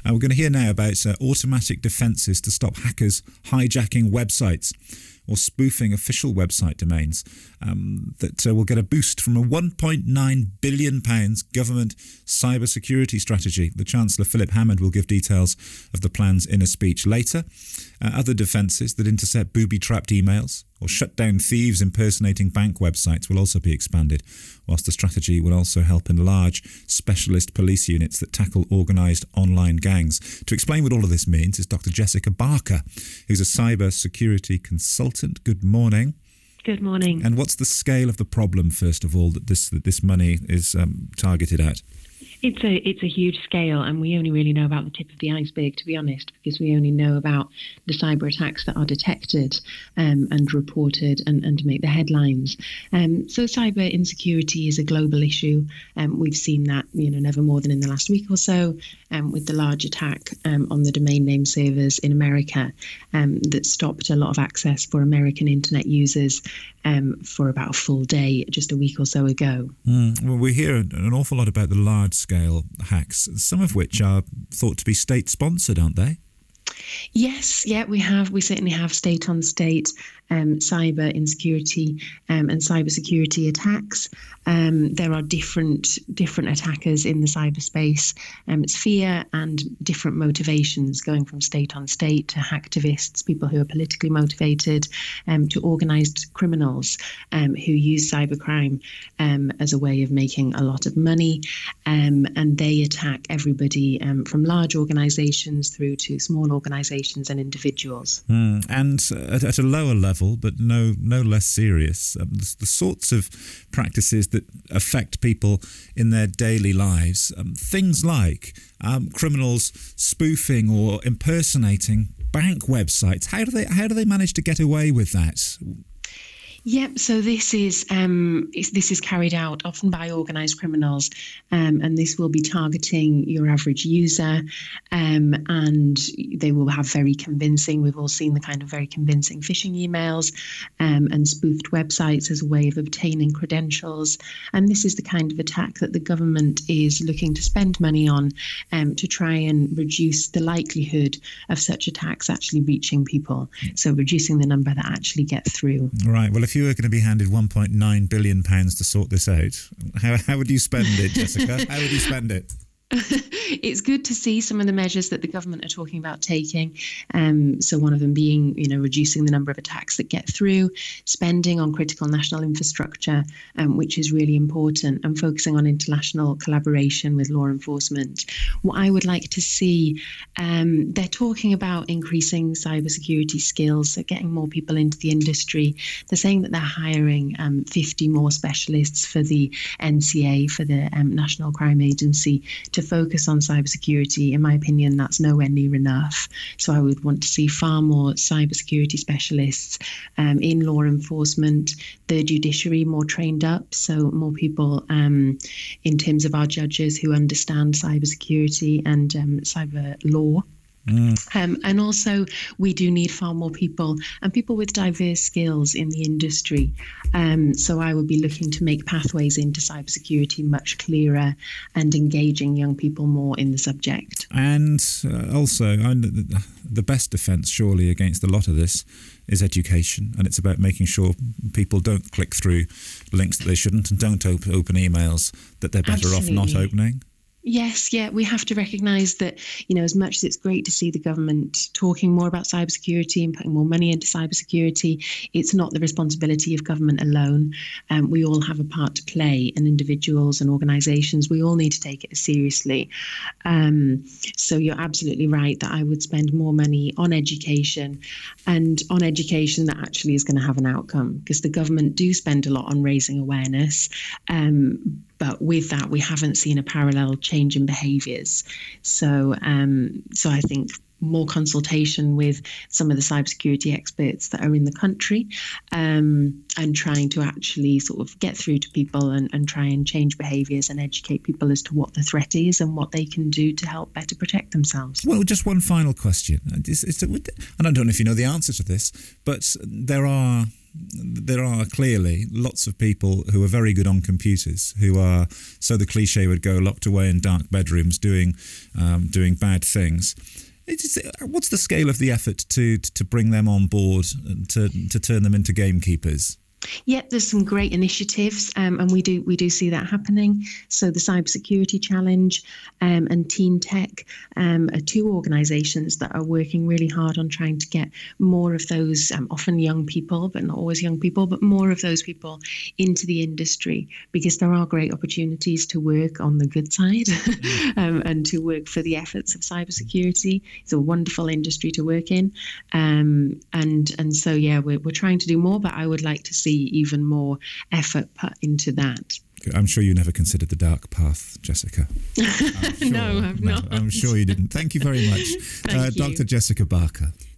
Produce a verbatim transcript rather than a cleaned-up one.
Uh, we're going to hear now about uh, automatic defences to stop hackers hijacking websites or spoofing official website domains, um, that uh, will get a boost from a one point nine billion pounds government cybersecurity strategy. The Chancellor, Philip Hammond, will give details of the plans in a speech later. Uh, other defences that intercept booby-trapped emails or shut down thieves impersonating bank websites will also be expanded, whilst the strategy will also help enlarge specialist police units that tackle organised online gangs. To explain what all of this means is Doctor Jessica Barker, who's a cyber security consultant. Good morning. Good morning. And what's the scale of the problem, first of all, that this that this money is um, targeted at? It's a it's a huge scale, and we only really know about the tip of the iceberg, to be honest, because we only know about the cyber attacks that are detected um, and reported and, and make the headlines. Um, so cyber insecurity is a global issue. Um, we've seen that, you know, never more than in the last week or so, um, with the large attack um, on the domain name servers in America um, that stopped a lot of access for American internet users um, for about a full day just a week or so ago. Mm. Well, we hear an awful lot about the large scale hacks, some of which are thought to be state-sponsored, aren't they? Yes, yeah, we have. We certainly have state-on-state um, cyber insecurity um, and cybersecurity attacks. Um, there are different different attackers in the cyberspace. Um, it's fear and different motivations, going from state-on-state to hacktivists, people who are politically motivated, um, to organised criminals um, who use cybercrime um, as a way of making a lot of money. Um, and they attack everybody um, from large organisations through to small organisations and individuals. Mm. And at, at a lower level, but no no less serious, um, the, the sorts of practices that affect people in their daily lives, um, things like um, criminals spoofing or impersonating bank websites. How do they how do they manage to get away with that? Yep. So this is um, this is carried out often by organised criminals, um, and this will be targeting your average user, um, and they will have very convincing. We've all seen the kind of very convincing phishing emails um, and spoofed websites as a way of obtaining credentials. And this is the kind of attack that the government is looking to spend money on um, to try and reduce the likelihood of such attacks actually reaching people. So reducing the number that actually get through. Right. Well, if you were going to be handed one point nine billion pounds to sort this out, how, how would you spend it, Jessica? How would you spend it? It's good to see some of the measures that the government are talking about taking. Um, so one of them being, you know, reducing the number of attacks that get through, spending on critical national infrastructure, um, which is really important, and focusing on international collaboration with law enforcement. What I would like to see, um, they're talking about increasing cybersecurity skills, so getting more people into the industry. They're saying that they're hiring um, fifty more specialists for the N C A, for the um, National Crime Agency, to focus on cybersecurity. In my opinion, that's nowhere near enough. So I would want to see far more cybersecurity specialists um, in law enforcement, the judiciary more trained up, so more people um, in terms of our judges who understand cybersecurity and um, cyber law. Mm. Um, and also, we do need far more people and people with diverse skills in the industry. Um, so I would be looking to make pathways into cybersecurity much clearer and engaging young people more in the subject. And uh, also, the best defence, surely, against a lot of this is education. And it's about making sure people don't click through links that they shouldn't and don't op- open emails that they're better Absolutely. off not opening. Yes, yeah, we have to recognise that, you know, as much as it's great to see the government talking more about cybersecurity and putting more money into cybersecurity, it's not the responsibility of government alone. Um, we all have a part to play, and individuals and organisations, we all need to take it seriously. Um, so you're absolutely right that I would spend more money on education, and on education that actually is going to have an outcome, because the government do spend a lot on raising awareness. Um, But with that, we haven't seen a parallel change in behaviours. So, um, so I think more consultation with some of the cybersecurity experts that are in the country, um, and trying to actually sort of get through to people and, and try and change behaviours and educate people as to what the threat is and what they can do to help better protect themselves. Well, just one final question. It's, it's, and I don't know if you know the answer to this, but there are there are clearly lots of people who are very good on computers, who are, so the cliche would go, locked away in dark bedrooms doing um, doing bad things. It's, what's the scale of the effort to to bring them on board and to to turn them into gamekeepers? Yeah, there's some great initiatives, um, and we do we do see that happening. So the Cybersecurity Challenge um, and Teen Tech um, are two organisations that are working really hard on trying to get more of those, um, often young people, but not always young people, but more of those people into the industry, because there are great opportunities to work on the good side um, and to work for the efforts of cybersecurity. It's a wonderful industry to work in, um, and and so yeah, we're we're trying to do more, but I would like to see even more effort put into that. I'm sure you never considered the dark path, Jessica. Sure, no, I've no, not. I'm sure you didn't. Thank you very much, uh, Doctor Jessica Barker.